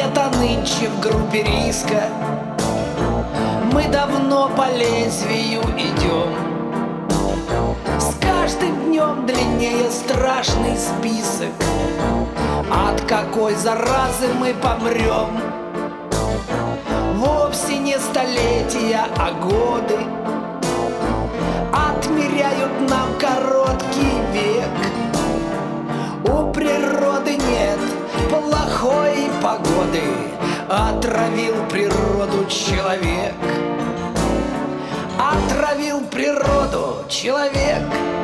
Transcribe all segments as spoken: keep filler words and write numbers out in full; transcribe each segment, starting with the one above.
планета нынче в группе риска. Мы давно по лезвию идем. С каждым днем длиннее страшный список, от какой заразы мы помрем. Вовсе не столетия, а годы отмеряют нам короткий век. У природы нет плохой погоды, отравил природу человек. Отравил природу человек.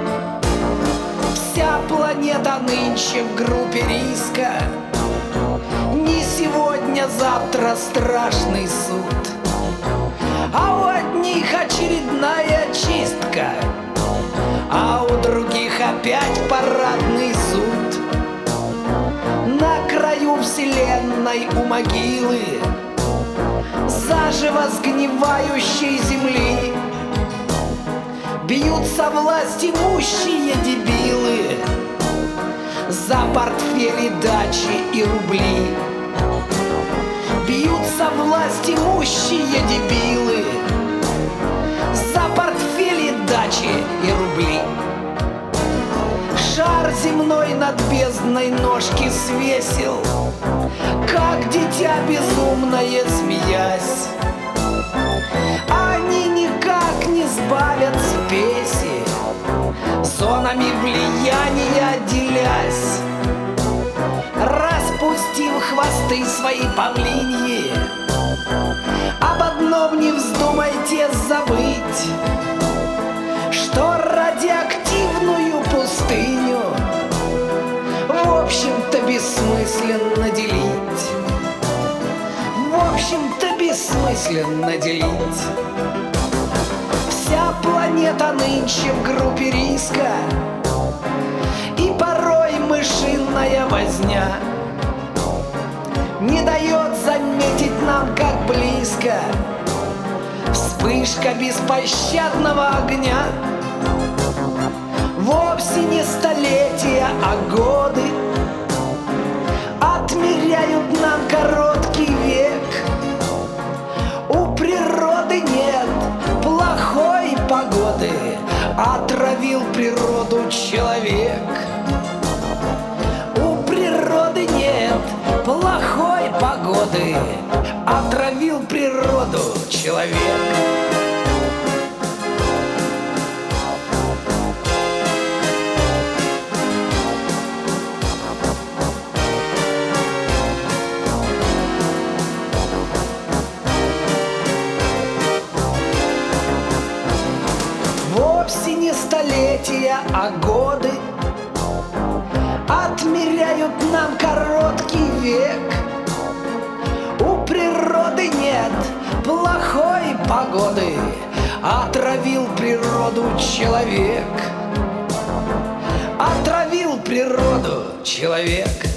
Вся планета нынче в группе риска. Не сегодня, завтра страшный суд, а у одних очередная чистка, а у других опять парадный суд. На краю вселенной у могилы заживо сгнивающей земли бьются власть имущие дебилы за портфели, дачи и рубли. Бьются власть имущие дебилы за портфели, дачи и рубли. Шар земной над бездной ножки свесил, как дитя безумное, смеясь. Они никак не сбавят спеси, зонами влияния делясь. Распустив хвосты свои павлиньи, об одном не вздумайте забыть, что радиоактивную пустыню в общем-то бессмысленно делить. В общем-то бессмысленно делить. Вся планета нынче в группе риска, и порой мышиная возня не дает заметить нам, как близко вспышка беспощадного огня. Вовсе не столетия, а годы отмеряют нам короткий век. У природы нет плохой погоды, отравил природу человек. У природы нет плохой погоды, отравил природу человек. Вовсе не столетия, а годы отмеряют нам короткий век. У природы нет плохой погоды, отравил природу человек. Отравил природу человек.